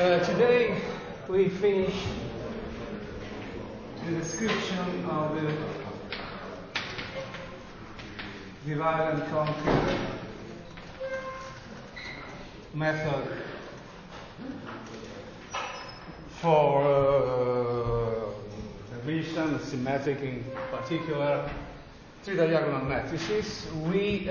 Today we finish the description of the divide and conquer method for Hermitian, symmetric in particular, three-diagonal matrices. We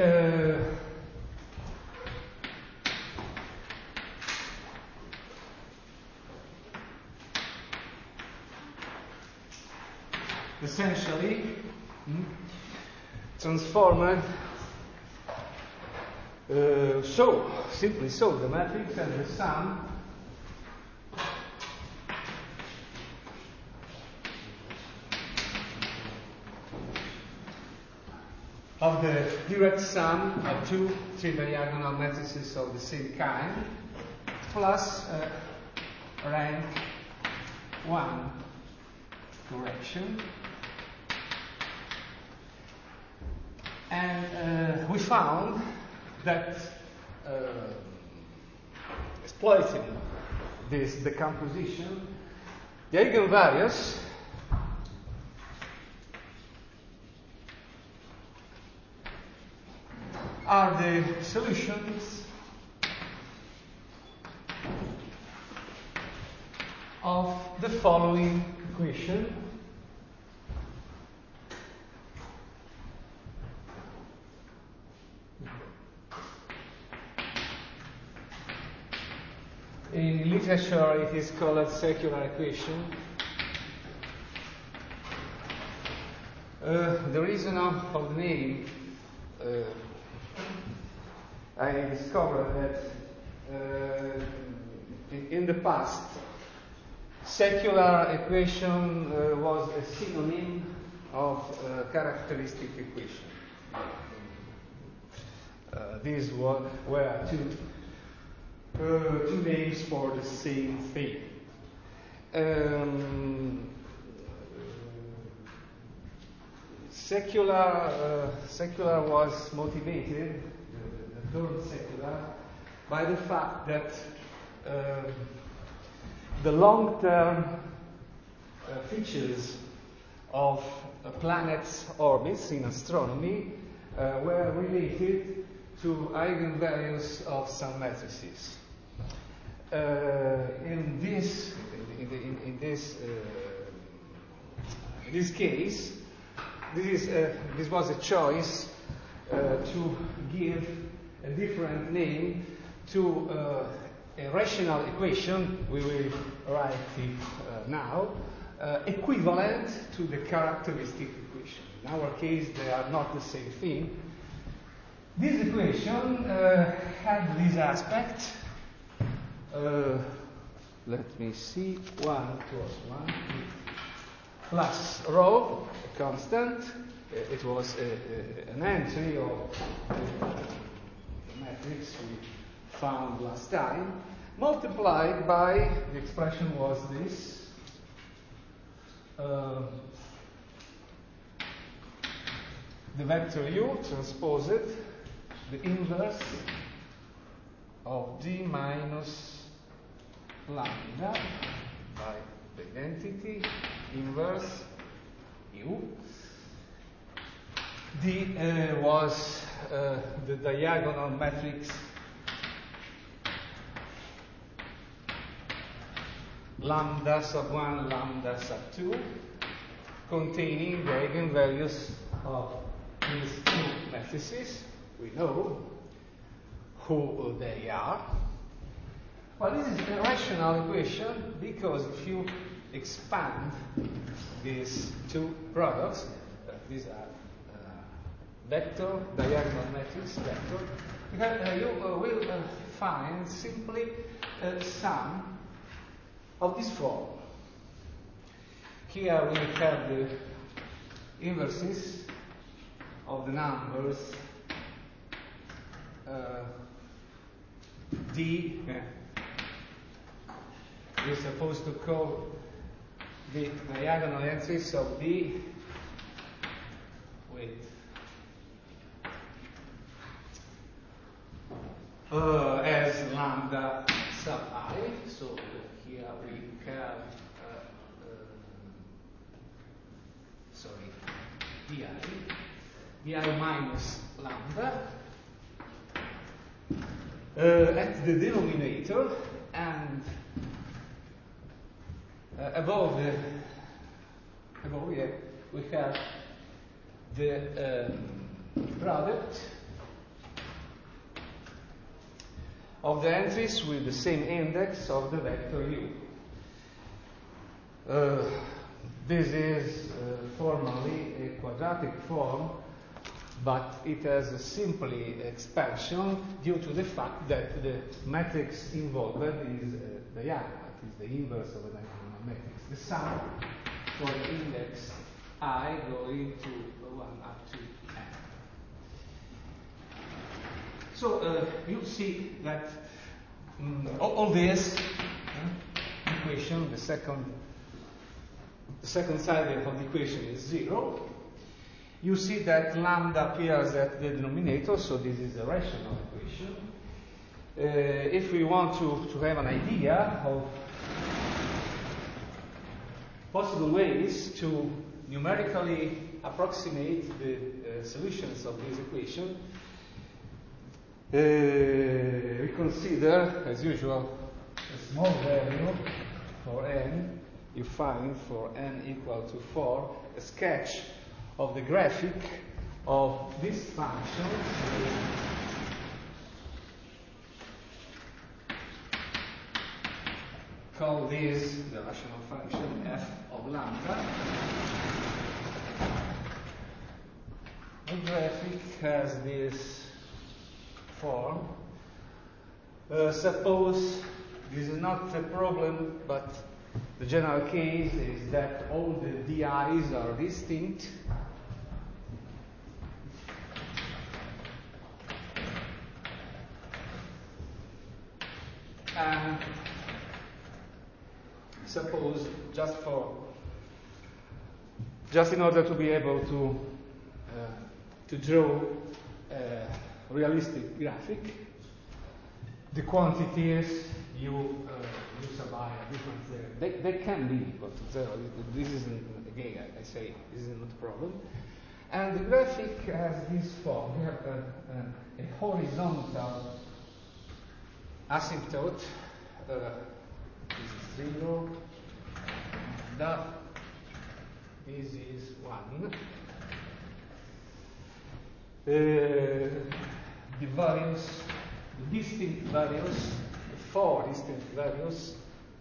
essentially transformed simply so the matrix and the sum of the direct sum of two three-diagonal matrices of the same kind plus rank 1 correction. And we found that exploiting this decomposition, the eigenvalues are the solutions of the following equation. In literature, it is called a secular equation. The reason of the name, I discovered that in the past, secular equation was a synonym of characteristic equation. These were two names for the same thing. Secular was motivated, the term secular, by the fact that the long-term features of a planet's orbits in astronomy were related to eigenvalues of some matrices. In this case, this was a choice to give a different name to a rational equation. We will write it now, equivalent to the characteristic equation. In our case, they are not the same thing. This equation had this aspect. Let me see. 1 plus 1 plus rho, a constant. It was an entry of the matrix we found last time, multiplied by, the expression was this, the vector u transposed, the inverse of d minus lambda by the identity inverse u. D was the diagonal matrix lambda sub 1, lambda sub 2, containing the eigenvalues of these two matrices. We know who they are. Well, this is a rational equation because if you expand these two products, these are vector, diagonal matrix, vector, you will find simply a sum of this form. Here we have the inverses of the numbers d. We're supposed to call the diagonal entries of d with as lambda sub I, so di minus lambda at the denominator, and above here we have the product of the entries with the same index of the vector u. This is formally a quadratic form, but it has a simply expansion due to the fact that the matrix involved is diagonal. It is the inverse of a diagonal matrix. The sum for the index I going to 1 up to n. So you see that all this equation, the second side of the equation is 0. You see that lambda appears at the denominator, so this is a rational equation. If we want to have an idea of possible ways to numerically approximate the solutions of this equation, we consider, as usual, a small value for n. You find for n equal to 4 a sketch of the graphic of this function. Call this the rational function f of lambda. The graphic has this form. Suppose this is not a problem, but the general case is that all the di's are distinct. And suppose just in order to be able to draw a realistic graphic, the quantities you supply are different there. They can be equal to 0. This isn't, again, I say, this is not a problem. And the graphic has this form. We have a horizontal asymptote. This is 0. This is 1. The values, the distinct values, 4 distinct values.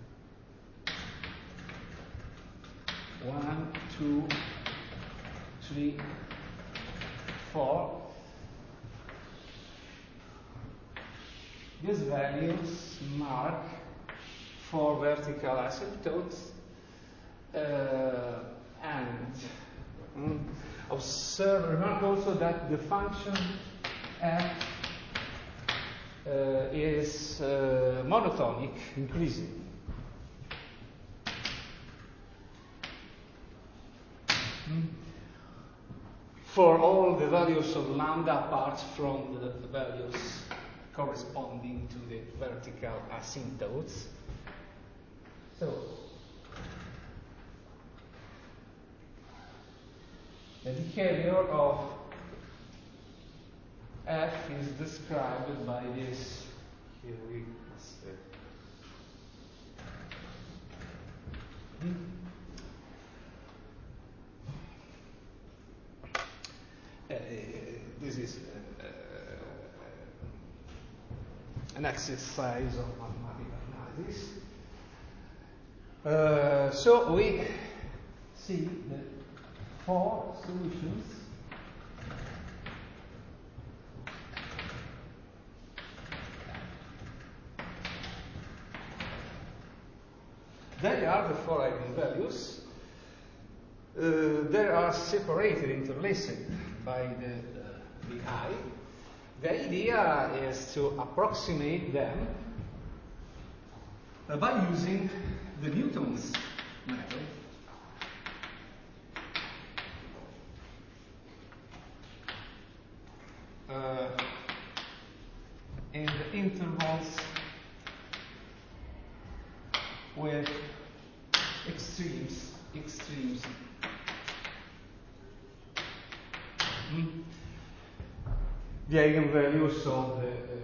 1, 2, 3, 4. These values mark 4 vertical asymptotes, and remark also that the function f is monotonic, increasing. For all the values of lambda apart from the values corresponding to the vertical asymptotes. So, the behavior of f is described by this. Here we this is an exercise of mathematical analysis. So we see the 4 solutions they are the 4 eigenvalues. They are separated, interlaced by the I. The idea is to approximate them by using the Newton's method. In the intervals with extremes the eigenvalues of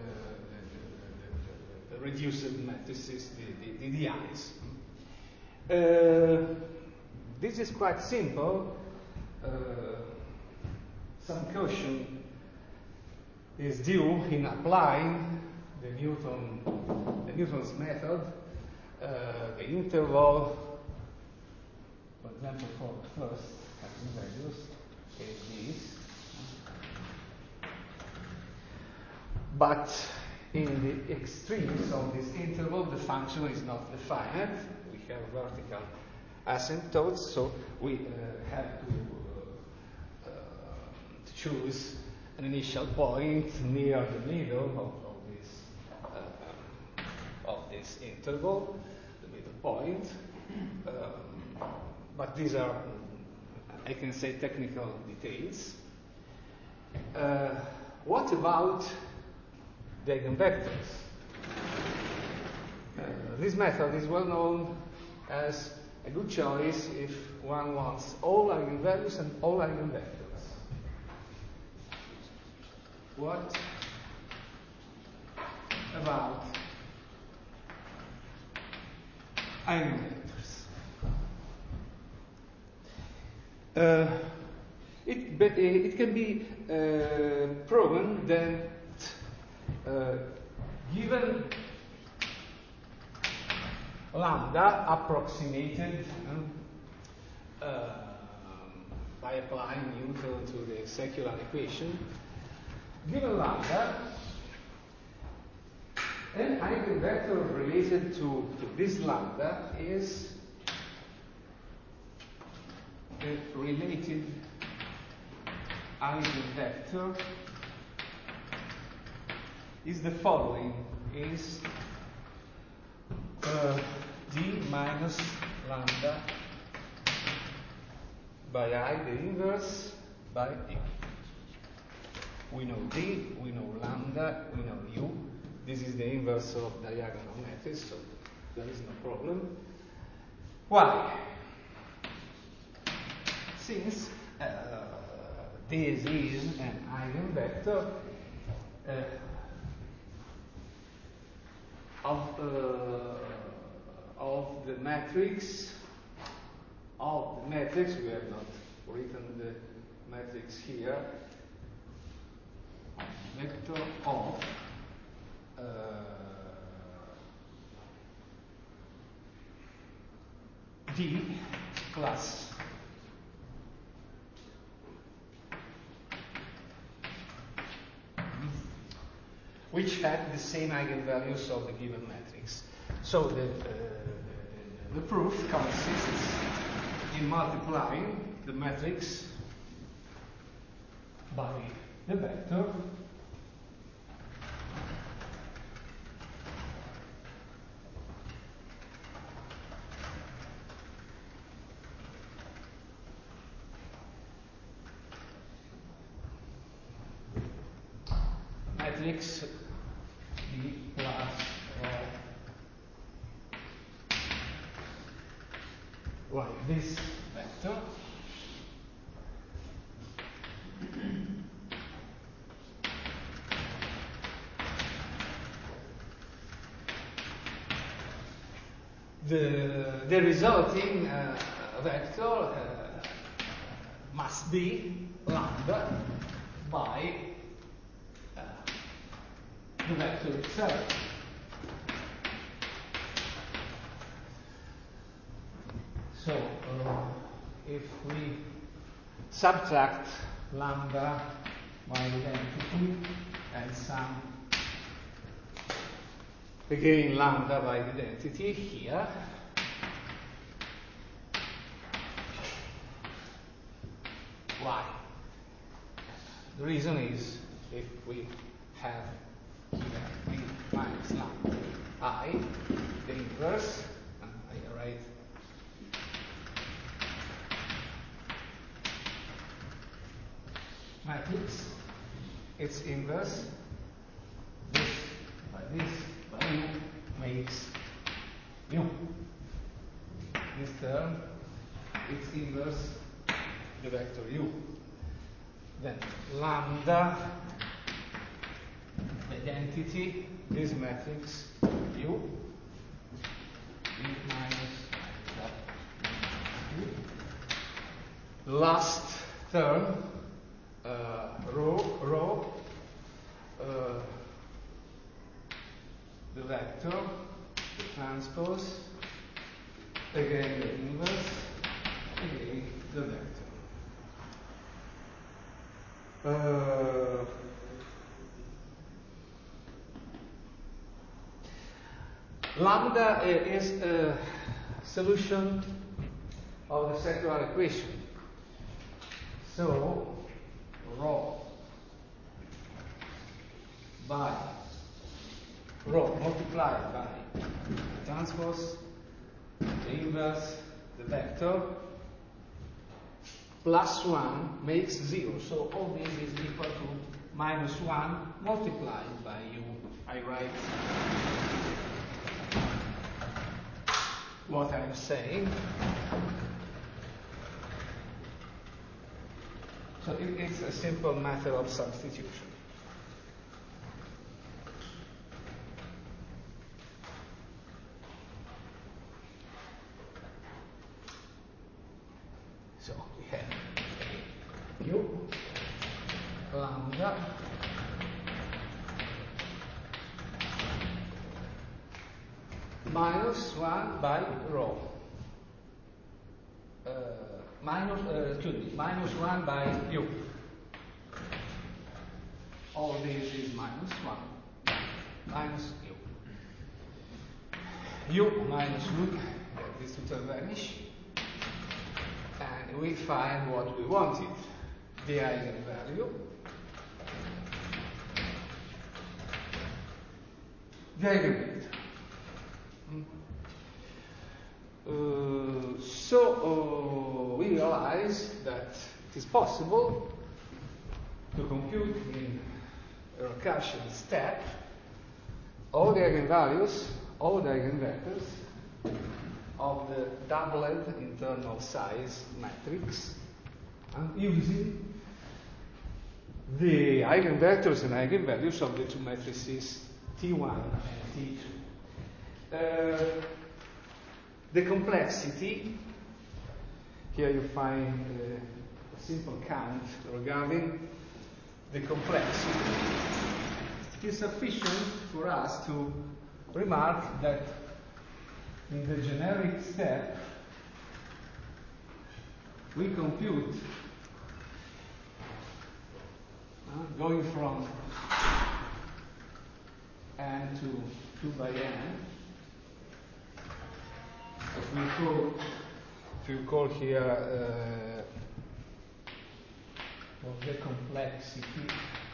the reduced matrices, the DIs. This is quite simple. Some caution is due in applying the Newton's method. The interval, for example, for the first eigenvalues is this. But in the extremes of this interval, the function is not defined. We have vertical asymptotes, so we have to choose an initial point near the middle of this interval, the middle point. But these are, I can say, technical details. What about the eigenvectors? This method is well known as a good choice if one wants all eigenvalues and all eigenvectors. What about eigenvectors? It can be proven that given lambda approximated by applying Newton to the secular equation, given lambda, an eigenvector related to this lambda is a related eigenvector is the following, is d minus lambda by I, the inverse, by u. We know d, we know lambda, we know u. This is the inverse of diagonal matrix, so there is no problem. Why? Since this is an eigenvector of the matrix. We have not written the matrix here. Vector of D plus which have the same eigenvalues of the given matrix. So the proof consists in multiplying the matrix by the vector matrix D plus well, this vector the resulting vector must be lambda by the vector itself. So if we subtract lambda by identity and sum again lambda by identity here, why? The reason is if we have here b minus lambda I, the inverse, I write matrix, its inverse, this by u makes u. This term, its inverse, the vector u. Then lambda identity, this matrix U, U minus U. Last term, rho, the vector, the transpose, again the inverse, again the vector. Lambda is a solution of the circular equation. So, rho multiplied by the transpose, the inverse, the vector, plus 1 makes 0. So all this is equal to minus 1 multiplied by U. I write what I'm saying. So it's a simple matter of substitution. So we have U lambda minus 1 by rho. Minus 1 by U. All this is minus 1. Minus U. U minus U, these two terms vanish. And we find what we wanted. The eigenvalue. The eigenvector. So we realize that it is possible to compute in a recursion step all the eigenvalues, all the eigenvectors of the doublet internal size matrix using the eigenvectors and eigenvalues of the two matrices T1 and T2. The complexity, here you find a simple count regarding the complexity. It is sufficient for us to remark that in the generic step we compute going from n to 2 by n. If we call here the complexity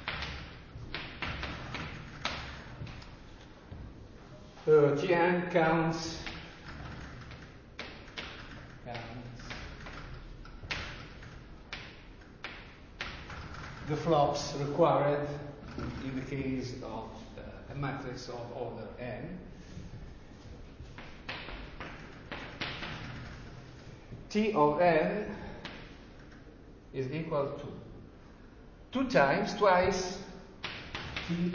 Tn counts the flops required in the case of a matrix of order n. T of n is equal to twice T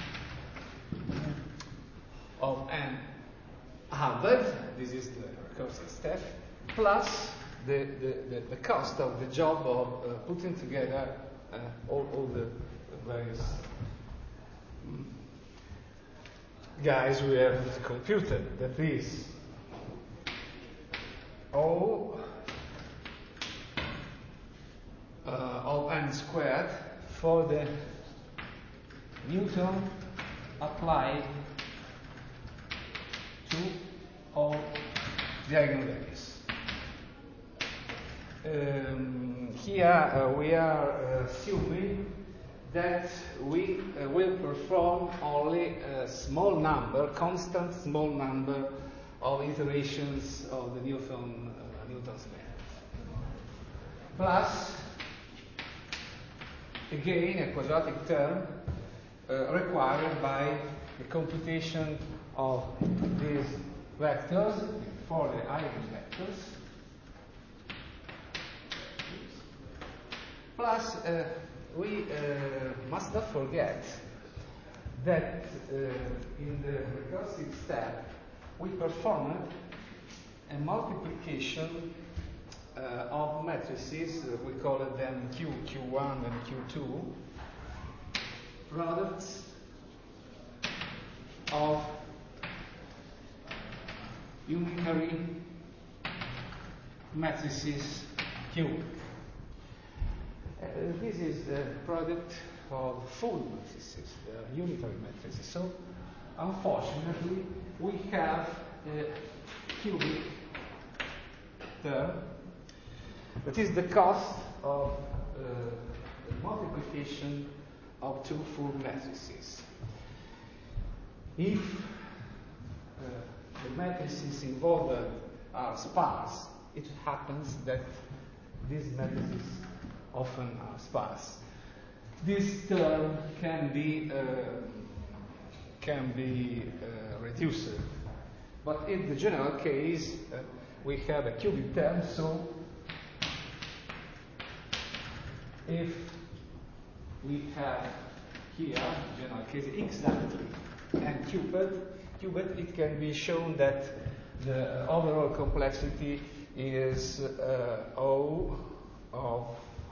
of n halved, this is the recursive step, plus the cost of the job of putting together all the various guys we have computed, that is O of n squared for the Newton applied to all the eigenvalues. Here we are assuming that we will perform only a small number, constant small number of iterations of the Newton's method. Plus, again, a quadratic term required by the computation of these vectors for the eigenvectors. Plus, we must not forget that in the recursive step, we performed a multiplication of matrices. We call them Q1 and Q2, products of unitary matrices Q. This is the product of full matrices, unitary matrices. So, unfortunately, we have a cubic term that is the cost of the multiplication of two full matrices. If the matrices involved are sparse, it happens that these matrices often are sparse. This term can be reduced, but in the general case, we have a cubic term. So, if we have here, in general case, exactly and cubed, it can be shown that the overall complexity is O of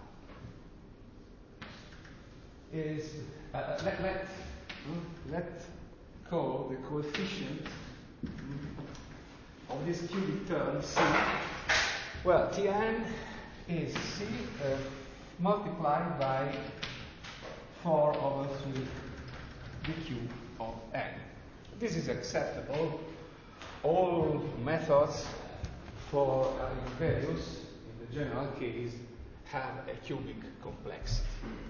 let's call the coefficient of this cubic term C. Well, Tn is C multiplied by 4/3 the cube of n. This is acceptable. All methods for eigenvalues, in the general case, have a cubic complexity.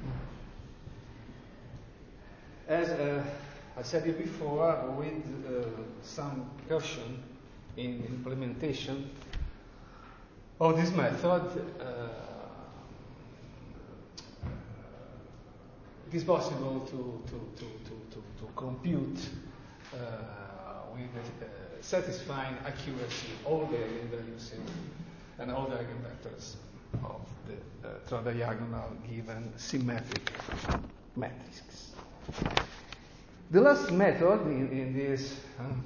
As I said it before, with some caution in implementation of this method, it is possible to compute with satisfying accuracy all the eigenvalues and all the eigenvectors of the tridiagonal given symmetric matrix. The last method in this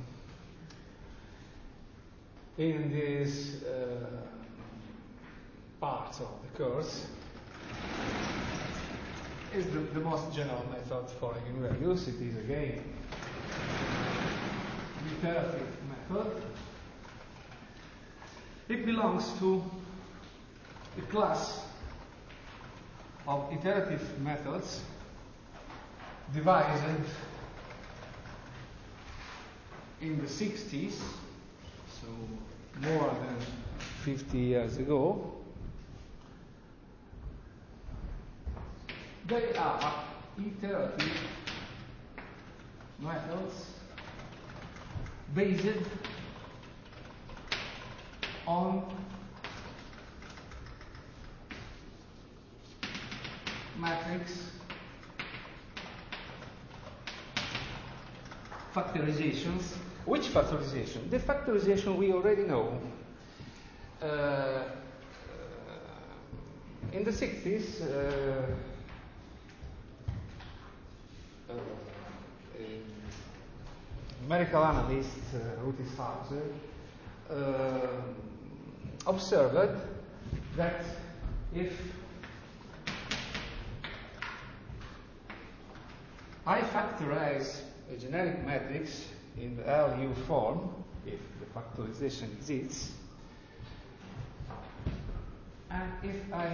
part of the course is the most general method for eigenvalues. It is again the iterative method. It belongs to the class of iterative methods devised in the 60s, so more than 50 years ago. They are iterative methods based on matrix factorizations. Which factorization? The factorization we already know. In the 60s, numerical analyst Ruthishauser observed that if I factorize a generic matrix in the LU form, if the factorization exists, and if I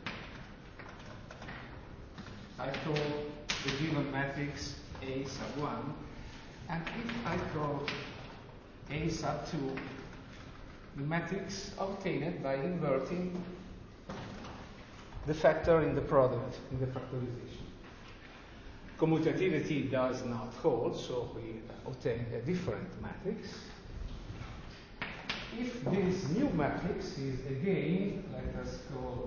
call the given matrix A sub 1, and if I call A sub 2, the matrix obtained by inverting the factor in the product, in the factorization. Commutativity does not hold, so we obtain a different matrix. If this new matrix is again, let us call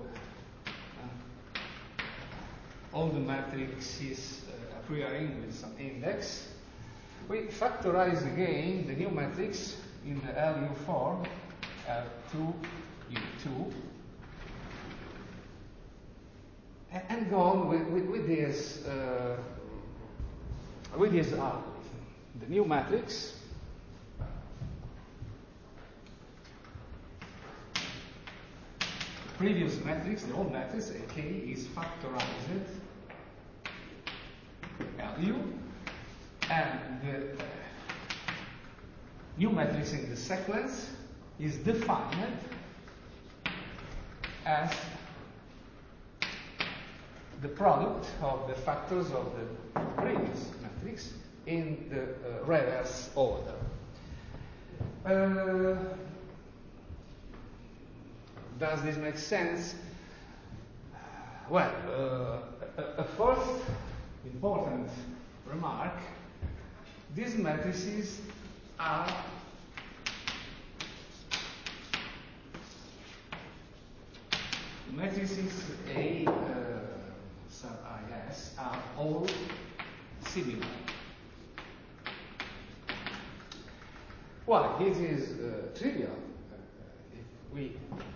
all the matrices appearing with some index, we factorize again the new matrix in the LU form, L2, U2. and go on with this algorithm. The new matrix previous matrix, the old matrix, AK, is factorized LU, and the new matrix in the sequence is defined as the product of the factors of the previous matrix in the reverse order. Does this make sense? Well, a first important remark, these matrices are matrices A sub IS are all similar. Why? This is trivial. If we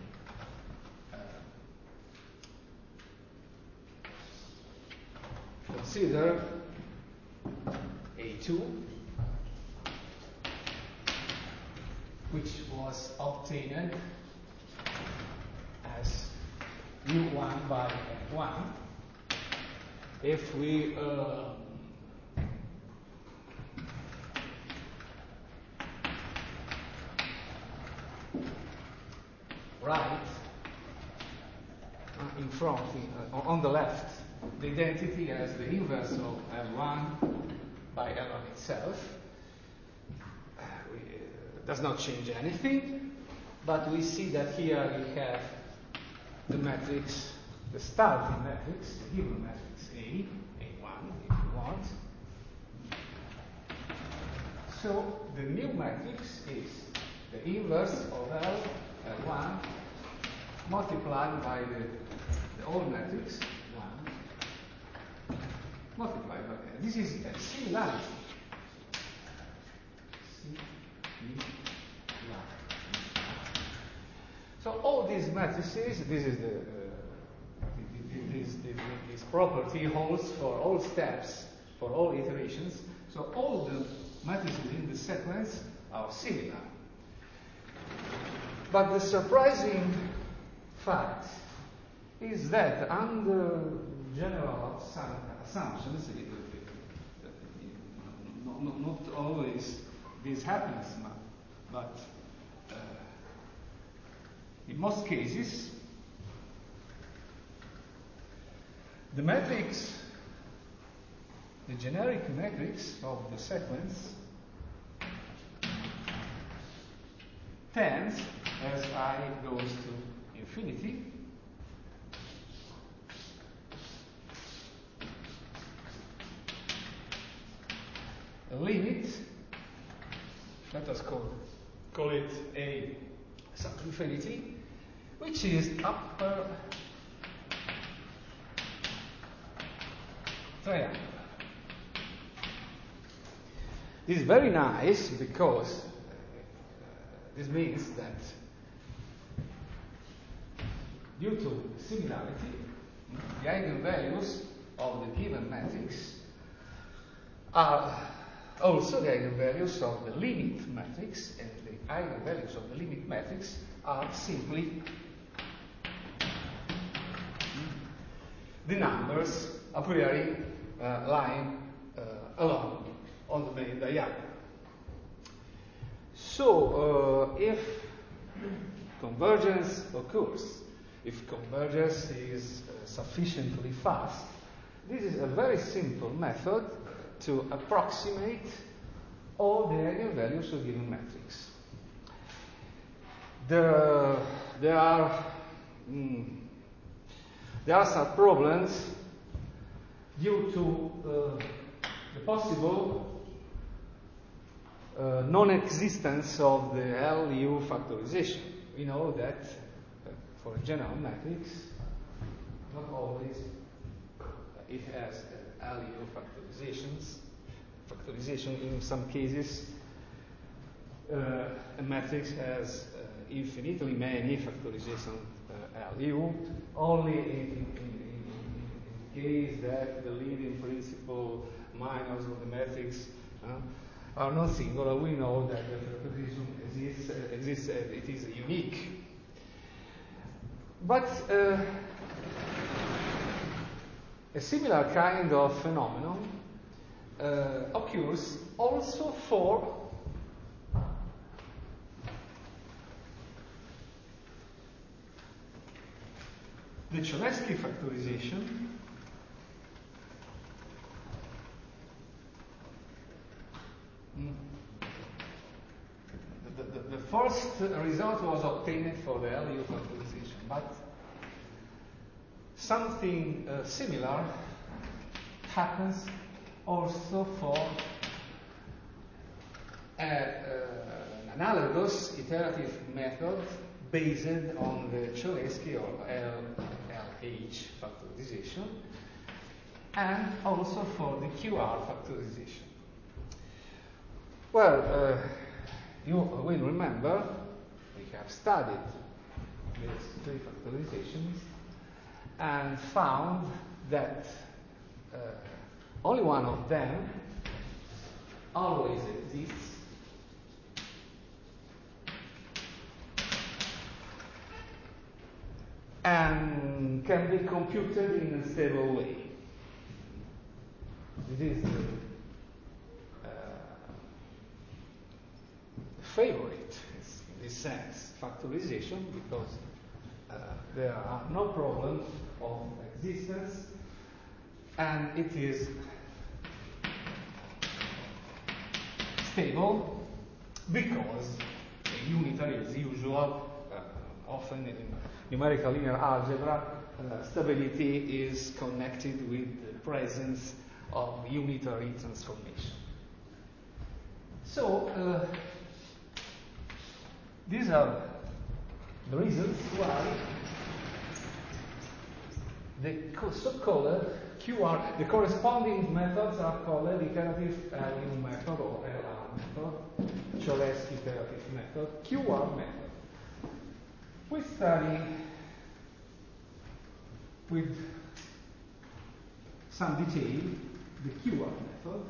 consider A2, which was obtained as U1 by N1, if we write in front, on the left, the identity as the inverse of L1 by L1 itself, does not change anything, but we see that here we have the matrix, the starting matrix, the given matrix A, A1, if you want. So the new matrix is the inverse of L1 multiplied by the old matrix, 1, multiplied by L. This is a similarity. So all these matrices, this is this property holds for all steps, for all iterations. So all the matrices in the sequence are similar. But the surprising fact is that under general assumptions, not always this happens, but in most cases, the matrix, the generic matrix of the sequence tends, as I goes to infinity, a limit, let us call it a sub infinity, which is upper triangle. This is very nice because this means that due to similarity, the eigenvalues of the given matrix are also the eigenvalues of the limit matrix, and the eigenvalues of the limit matrix are simply the numbers a priori lying along on the main diagonal. So if convergence occurs, if convergence is sufficiently fast, this is a very simple method to approximate all the eigenvalues of a given matrix. There are some problems due to the possible non-existence of the LU factorization. We know that for a general matrix, not always it has LU factorization. In some cases, a matrix has infinitely many factorization LU. Only in case that the leading principal minors of the matrix are not singular, we know that the ferrocosism exists and it is unique. But a similar kind of phenomenon occurs also for the Cholesky factorization the first result was obtained for the LU factorization, but something similar happens also for an analogous iterative method based on the Cholesky or LH factorization, and also for the QR factorization. Well, you will remember we have studied these three factorizations and found that only one of them always exists and can be computed in a stable way. This is the favorite, in this sense, factorization, because there are no problems of existence, and it is stable because unitary as usual. Often in numerical linear algebra, stability is connected with the presence of unitary transformation. So these are the reasons why the so-called QR, the corresponding methods are called iterative LU method or LR method, Cholesky iterative method, QR method. We study with some detail the QR method,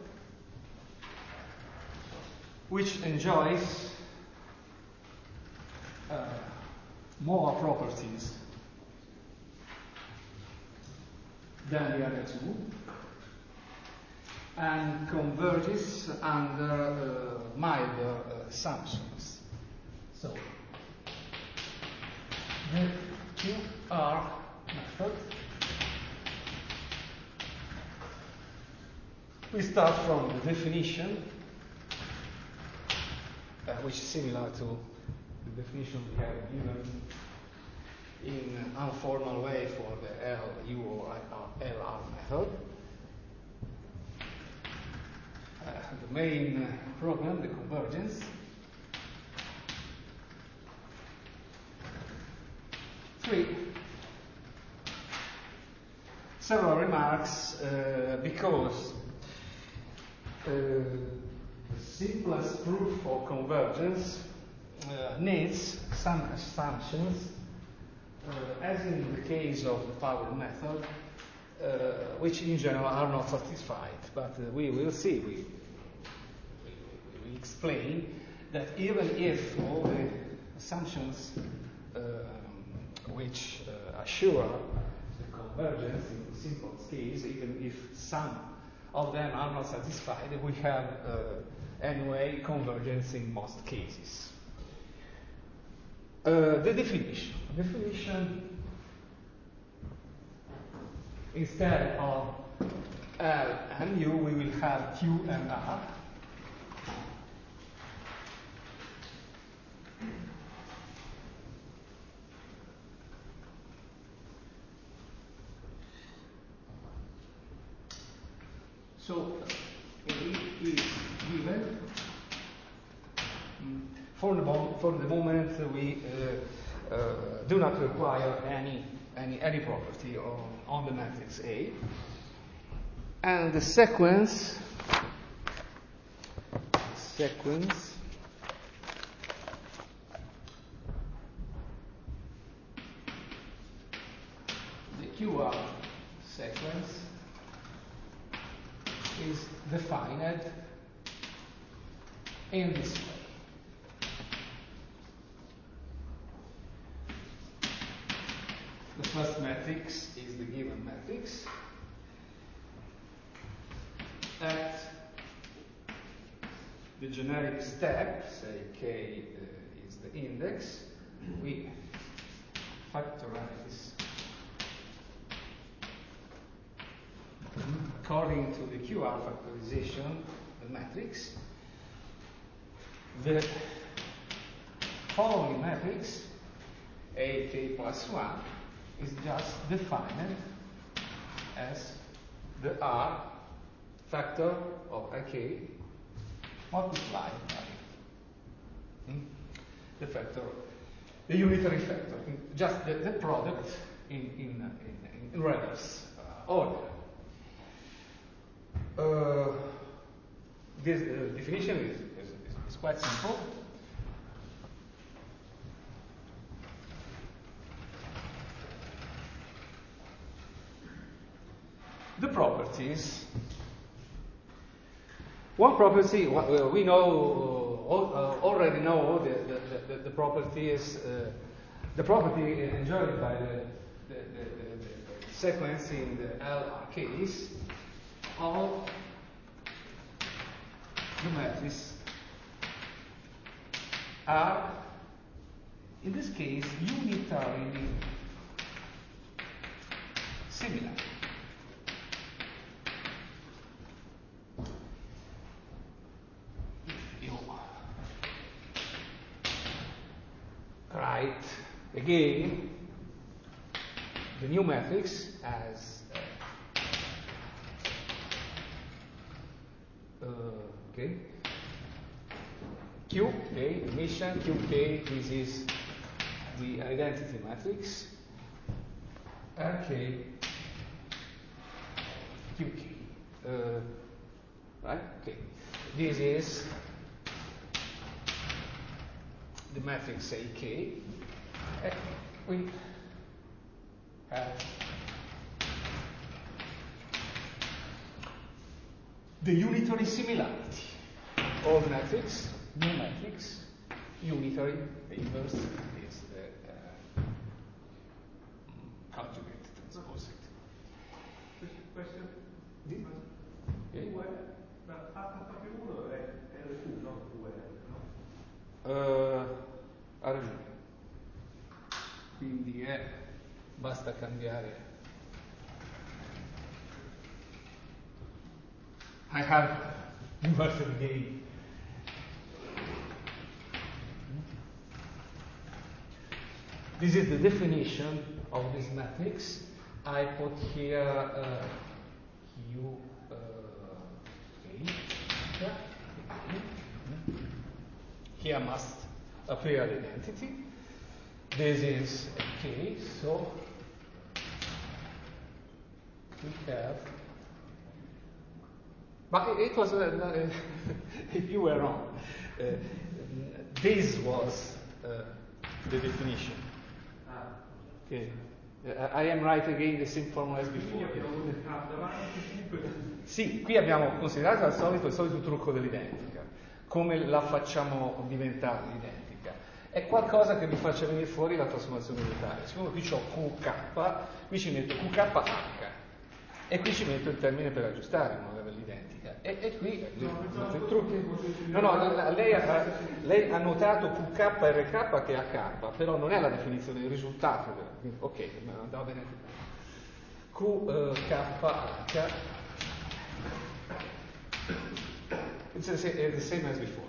which enjoys more properties than the other two, and converges under milder assumptions. So, the QR method, we start from the definition, which is similar to the definition we have given in an informal way for the LU or LR method. The main problem, the convergence. Three, several remarks because the simplest proof for convergence needs some assumptions, as in the case of the power method, which in general are not satisfied. But we will see, we explain that even if all the assumptions which assure the convergence in the simplest case, even if some of them are not satisfied, we have anyway convergence in most cases. The definition, instead of L and U, we will have Q and R. So A is given. For the moment, we do not require any property on the matrix A, and the sequence, the QR sequence is defined in this way. The first matrix is the given matrix. At the generic step, say K is the index, we factorize according to the QR factorization the matrix. The following matrix, AK plus 1, is just defined as the R factor of AK multiplied by the factor, the unitary factor, just the product in reverse order. This definition is quite simple. The properties. One property we know already know the property is the property enjoyed by the sequence in the LR case of the matrix are in this case unitarily similar. Write again the new matrix as Q, K, emission, QK, this is the identity matrix, RK, QK. Right? Okay. This is the matrix AK. We have the unitary similarity. Old matrix, new matrix, unitary, the inverse is the conjugate transposite. Question? Okay. Ma H-1 è R2, non 2R, no? Ha ragione. Quindi basta cambiare. I have inverted again. This is the definition of this matrix. I put here Q. Here must appear the identity. This is K, so we have. But it was, if you were wrong, this was the definition. Okay. I am right again the same formula as before. Sì, qui abbiamo considerato il solito trucco dell'identica. Come la facciamo diventare l'identica? È qualcosa che mi faccia venire fuori la trasformazione unitaria. Siccome qui ho QK, qui ci metto QKH e qui ci metto il termine per aggiustare in modo da avere l'identica. E qui il trucco. No, lei ha notato QK e RK che è AK, però non è la definizione del risultato. Ok, andava bene. QKH. It's the same as before.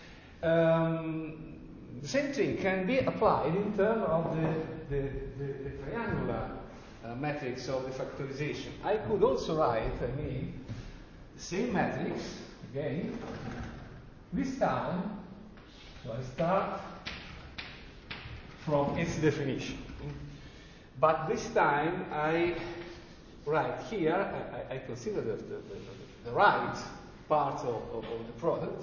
The same thing can be applied in terms of the triangular matrix of the factorization. I could also write, the same matrix, again, this time, so I start from its definition. But this time I write here, I consider the right part of the product.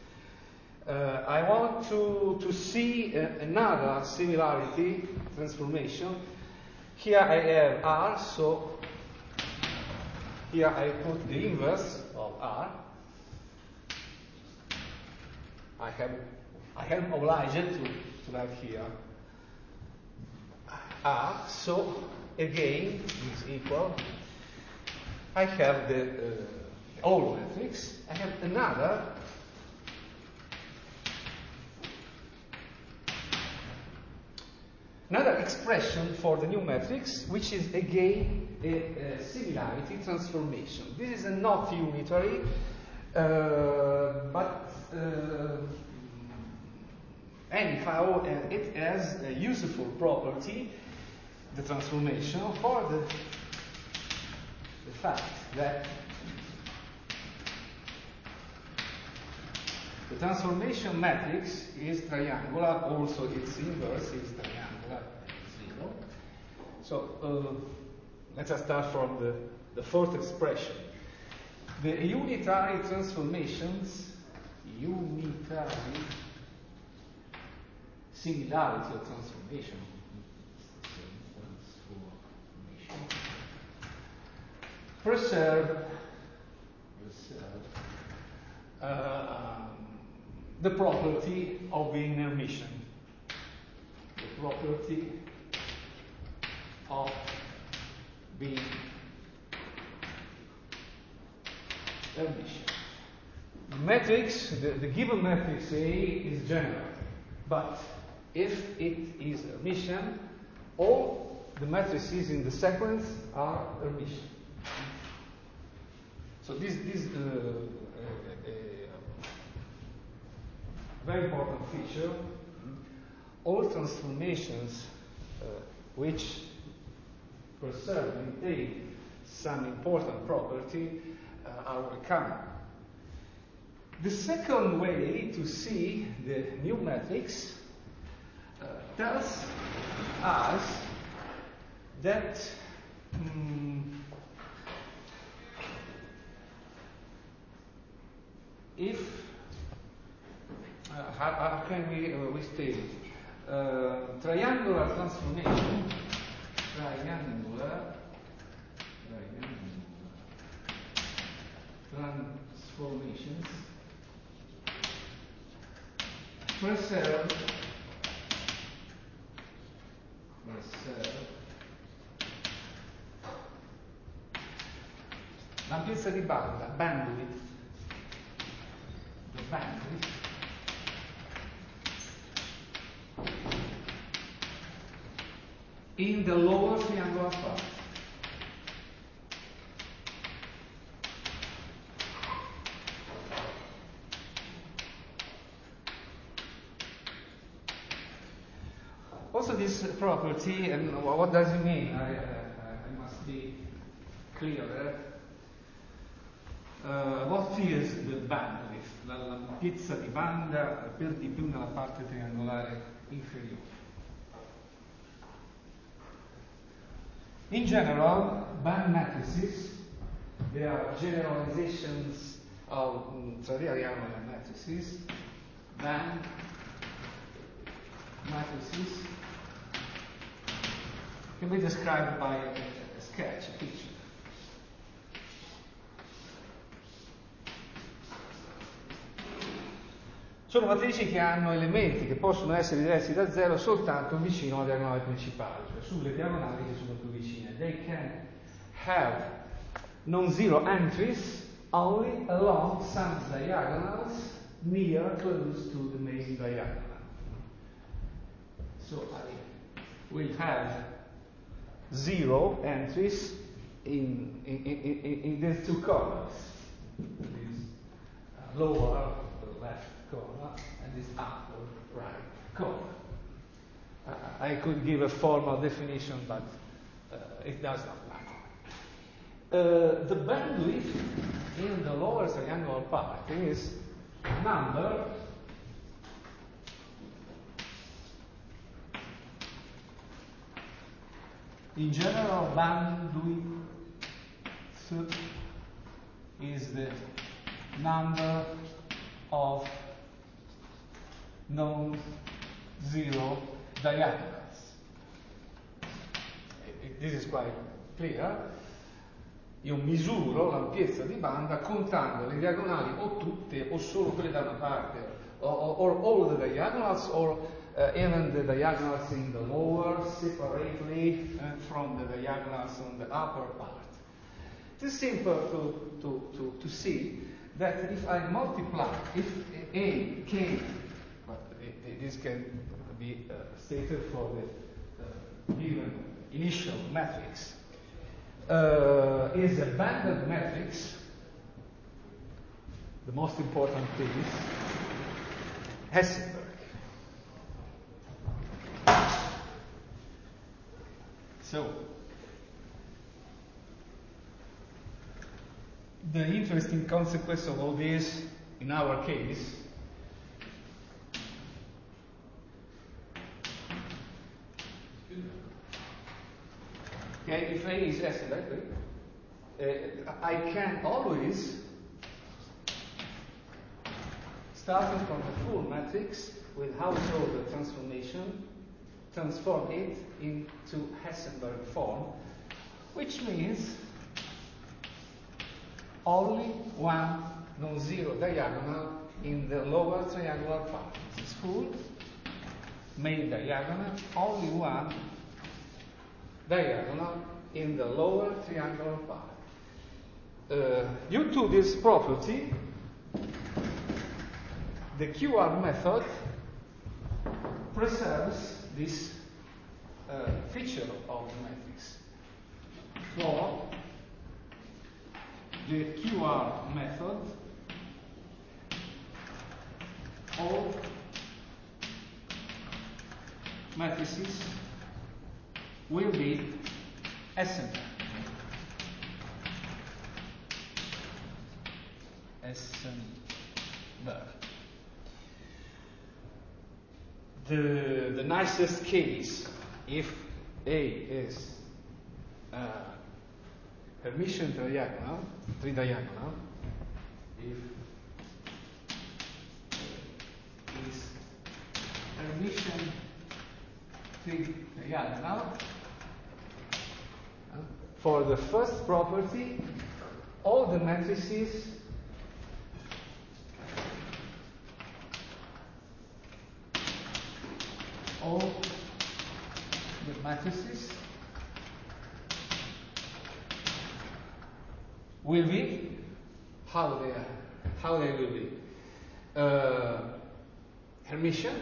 I want to see another similarity transformation. Here I have R, so Here I put the inverse of R. I am obliged to write here R. So again is equal. I have the old matrix. I have another expression for the new matrix, which is again a similarity transformation. This is not unitary, but anyhow, it has a useful property, the transformation, for the fact that the transformation matrix is triangular, also its inverse is triangular, 0. So let us start from the fourth expression. The unitary transformations, similarity of transformation, preserve the property of being Hermitian. The property of being Hermitian. Matrix, the given matrix A is general, but if it is Hermitian, all the matrices in the sequence are Hermitian. So this very important feature. All transformations which preserve and retain some important property are welcome. The second way to see the new matrix tells us that if how can we state it? Triangular transformation, transformations preserve l'ampiezza di banda, bandwidth, the bandwidth in the lower triangular part. Also, this property, and what does it mean? I must be clear. What is the bandwidth? L'ampiezza di banda per di più nella parte triangolare inferiore. In general, band matrices, they are generalizations of triangular matrices. Band matrices can be described by a sketch, a picture. Sono matrici che hanno elementi che possono essere diversi da 0 soltanto vicino alla diagonale principale, cioè sulle diagonali che sono più vicine. They can have non-zero entries only along some diagonals near, close to the main diagonal. So I will have 0 entries in these two corners. This lower left corner and this upper right corner. I could give a formal definition, but it does not matter. The bandwidth in the lower triangular part is number in general. Bandwidth is the number of non-zero diagonals. This is quite clear. io misuro l'ampiezza di banda contando le diagonali o tutte o solo quelle da una parte, or all the diagonals, or even the diagonals in the lower separately from the diagonals on the upper part. It is simple to see that if I multiply, if A, K, but this can be stated for the given initial matrix, is a banded matrix, the most important thing is Hessenberg. So, the interesting consequence of all this, in our case, okay, if A is Hessenberg, I can always, starting from the full matrix with Hausdorff transformation, transform it into Hessenberg form, which means only one non-zero diagonal in the lower triangular part. This is full, main diagonal, only one diagonal in the lower triangular part. Due to this property, the QR method preserves this feature of the matrix. For the QR method, all matrices will be Hessenberg. The nicest case, if A is Hermitian tridiagonal, if is Hermitian tridiagonal, for the first property, all the matrices will be how they will be Hermitian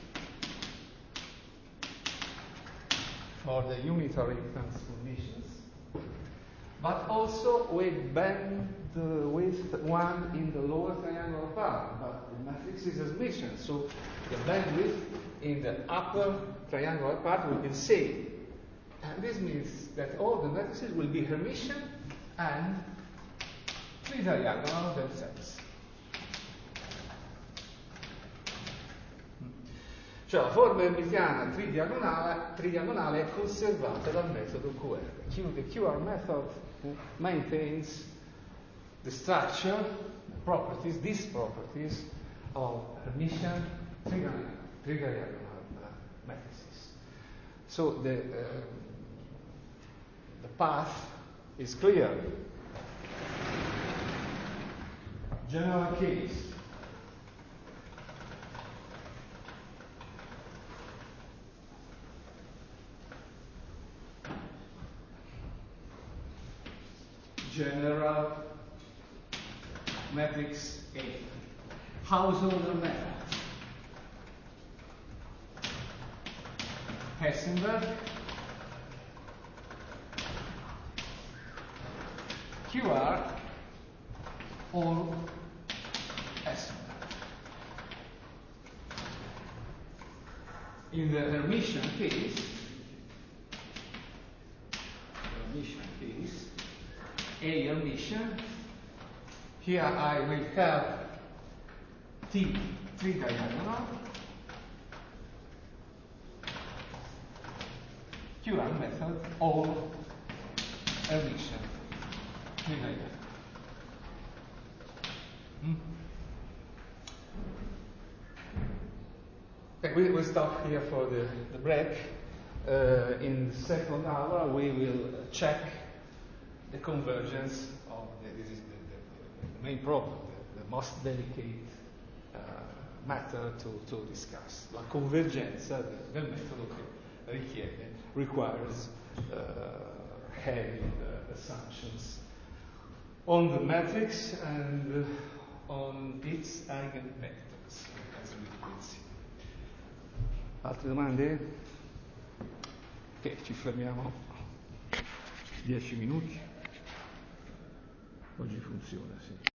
for the unitary transformations, but also with bandwidth 1 in the lower triangular part, but the matrix is Hermitian, so the bandwidth in the upper triangular part will be the same. And this means that all the matrices will be Hermitian and tridiagonal themselves. Cioè la forma hermitiana tridiagonale è conservata dal metodo QR. The QR method maintains the structure, the properties, these properties of Hermitian tridiagonal matrices. So the path is clear. General case. General matrix A. Hausdorff method. Hessenberg. QR. All Hessenberg. In the Hermitian case, A Hermitian, here I will have T tridiagonal, QR method, all Hermitian tridiagonal. Okay, we will stop here for the break. In the second hour, we will check the convergence of this is the main problem, the most delicate matter to discuss. La convergenza del metodo che requires heavy assumptions on the matrix and on its eigenvectors, as we will see. Altre domande? Ok, ci fermiamo 10 minuti. Oggi funziona, sì.